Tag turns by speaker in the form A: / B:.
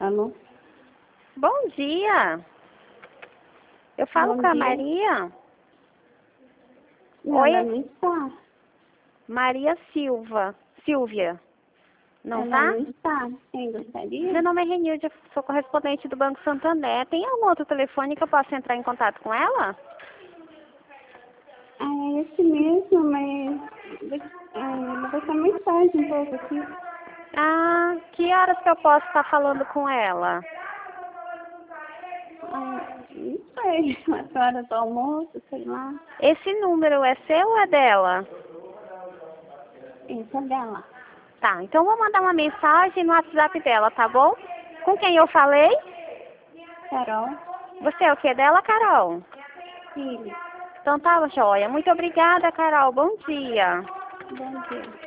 A: Alô?
B: Bom dia. Eu falo
A: Bom
B: com a
A: dia.
B: Maria.
A: Não,
B: Oi?
A: ela não está.
B: Maria Silvia. Não
A: Ela
B: tá?
A: não está. Quem gostaria?
B: Meu nome é Renilde, sou correspondente do Banco Santander. Tem algum outro telefone que eu possa entrar em contato com ela?
A: Ah, é esse mesmo, mas vou passar mensagem um pouco aqui.
B: Ah, que horas que eu posso estar falando com ela?
A: Não sei, umas horas do almoço, sei lá.
B: Esse número é seu ou é dela?
A: Esse é dela.
B: Tá, então eu vou mandar uma mensagem no WhatsApp dela, tá bom? Com quem eu falei?
A: Carol,
B: Você é o que dela, Carol?
A: filho,
B: Então tá, joia. Muito obrigada, Carol. Bom dia.
A: bom dia.